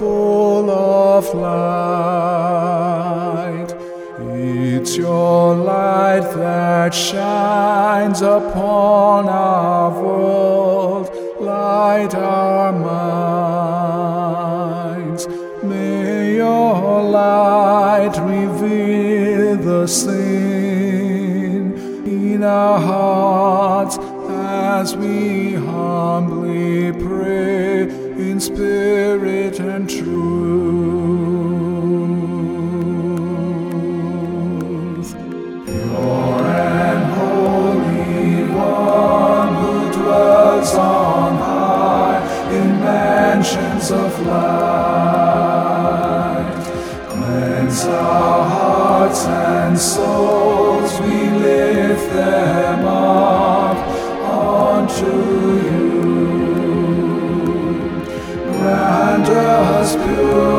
full of light. It's your light that shines upon our world, light our minds. May your light reveal the sin in our hearts as we humbly pray in spirit and truth. Pure and holy one who dwells on high in mansions of light, cleanse our hearts and souls, we lift them up unto you. Grant us pure